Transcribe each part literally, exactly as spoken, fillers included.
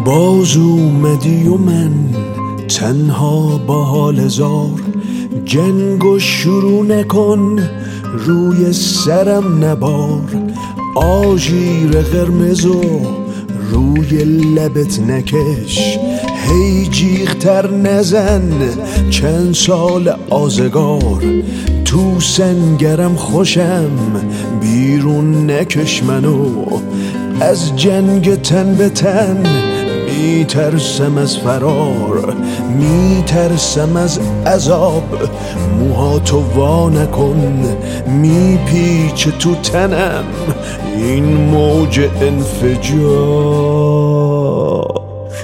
باز اومدی و من تنها با حال زار، جنگو شروع نکن روی سرم نبار، آژیر قرمزو روی لبت نکش، هی جیغتر نزن چند سال آزگار، تو سنگرم خوشم بیرون نکش منو، از جنگ تن به تن میترسم از فرار، میترسم از عذاب، موهاتو وا نکن میپیچه تو تنم این موج انفجار.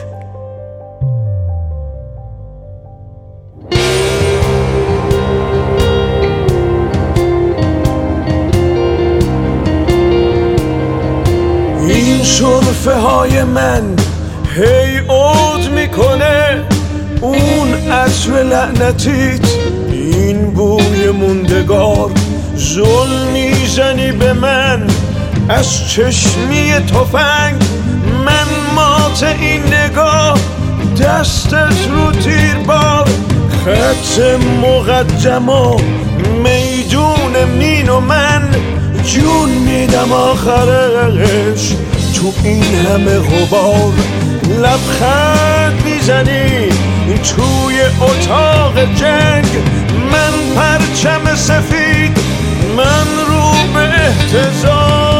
این سرفه های من هی عود میکنه، اون عطر لعنتیت این بوی موندگار، ظلم میزنی به من از چشمی تفنگ، من مات این نگاه دستت رو تیر بار، خط مقدم و میدون مین و من جون میدم آخرش تو این همه غبار، لبخند میزنی توی اتاق جنگ، من پرچم سفید من رو به احتضار.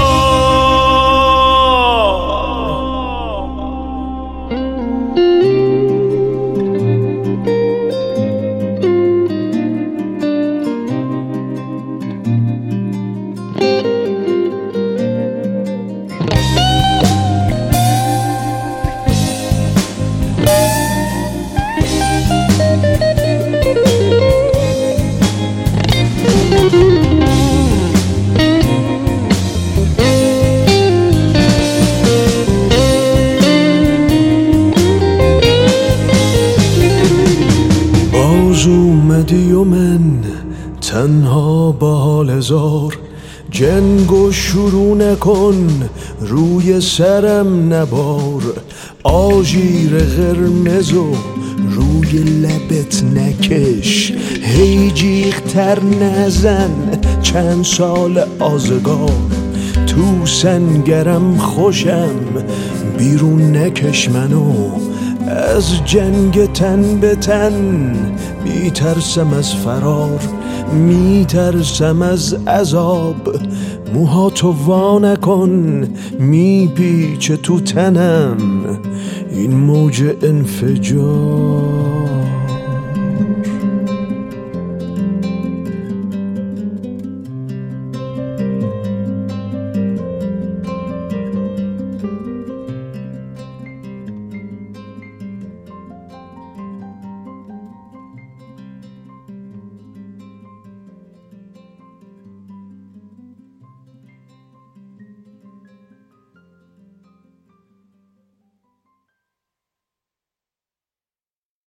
باز اومدی و من تنها با حال زار، جنگو شروع نکن روی سرم نبار، آژیر قرمزو روی لبت نکش، هی جیغتر نزن چند سال آزگار، تو سنگرم خوشم بیرون نکش منو، از جنگ تن به تن میترسم از فرار، میترسم از عذاب، موهاتو وا نکن میپیچه تو تنم این موج انفجار.